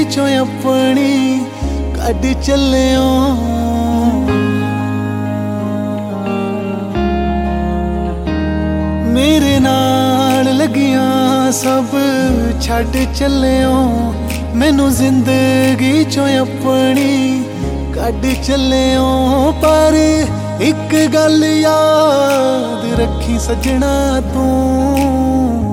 चो अपनी कड चलियो। मेरे नाल लगियां सब छड़ चलियो, मैनू जिंदगी चो अपनी कड चलियो। पर एक गल याद रखी सजना तू,